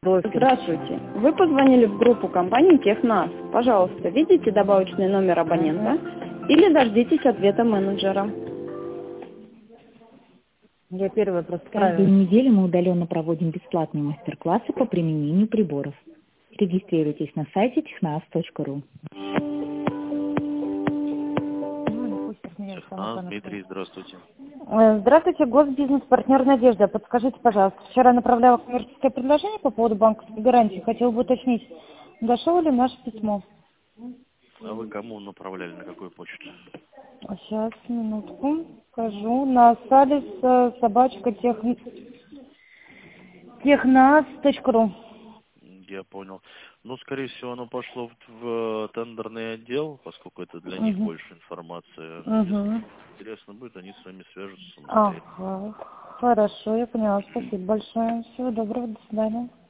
Здравствуйте. Вы позвонили в группу компании «Технас». Пожалуйста, видите добавочный номер абонента или дождитесь ответа менеджера. Я первая просто Каждую неделю мы удаленно проводим бесплатные мастер-классы по применению приборов. Регистрируйтесь на сайте technas.ru. Технас, Дмитрий, здравствуйте. Здравствуйте, госбизнес-партнер «Надежда». Подскажите, пожалуйста, вчера направляла коммерческое предложение по поводу банковской гарантии. Хотела бы уточнить, дошло ли наше письмо? А вы кому направляли, на какую почту? Сейчас, минутку, скажу. На салис собачка технас.ру. Я понял. Ну, скорее всего, оно пошло в тендерный отдел, поскольку это для них больше информации. Если интересно будет, они с вами свяжутся. Ага, хорошо, я поняла. Спасибо большое. Всего доброго, до свидания.